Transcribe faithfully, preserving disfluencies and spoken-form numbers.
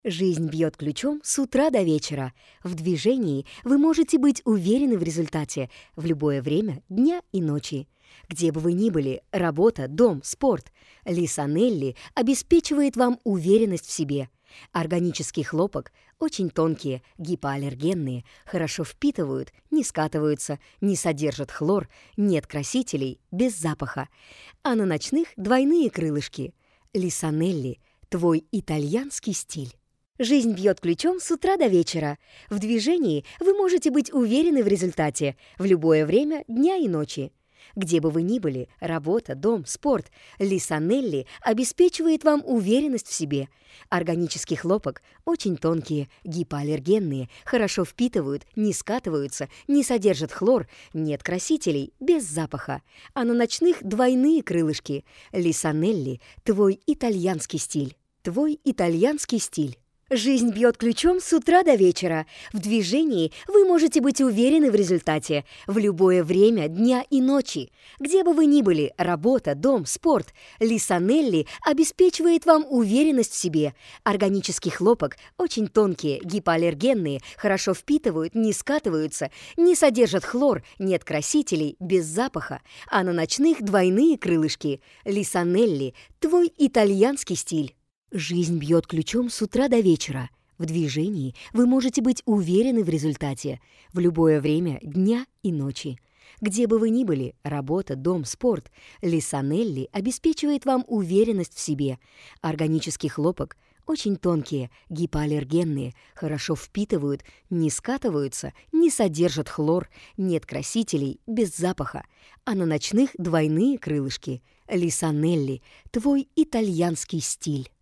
Жизнь бьет ключом с утра до вечера. В движении вы можете быть уверены в результате в любое время дня и ночи. Где бы вы ни были, работа, дом, спорт, Лисанелли обеспечивает вам уверенность в себе. Органический хлопок очень тонкие, гипоаллергенные, хорошо впитывают, не скатываются, не содержат хлор, нет красителей, без запаха. А на ночных двойные крылышки. Лисанелли – твой итальянский стиль. Жизнь бьет ключом с утра до вечера. В движении вы можете быть уверены в результате в любое время дня и ночи. Где бы вы ни были, работа, дом, спорт, Лисанелли обеспечивает вам уверенность в себе. Органический хлопок очень тонкие, гипоаллергенные, хорошо впитывают, не скатываются, не содержат хлор, нет красителей, без запаха. А на ночных двойные крылышки. Лисанелли – твой итальянский стиль. Твой итальянский стиль. Жизнь бьет ключом с утра до вечера. В движении вы можете быть уверены в результате в любое время дня и ночи. Где бы вы ни были, работа, дом, спорт, Лисанелли обеспечивает вам уверенность в себе. Органический хлопок очень тонкие, гипоаллергенные, хорошо впитывают, не скатываются, не содержат хлор, нет красителей, без запаха. А на ночных двойные крылышки. Лисанелли – твой итальянский стиль. Жизнь бьет ключом с утра до вечера. В движении вы можете быть уверены в результате в любое время дня и ночи. Где бы вы ни были, работа, дом, спорт, Лисанелли обеспечивает вам уверенность в себе. Органический хлопок очень тонкие, гипоаллергенные, хорошо впитывают, не скатываются, не содержат хлор, нет красителей, без запаха. А на ночных двойные крылышки. Лисанелли – твой итальянский стиль.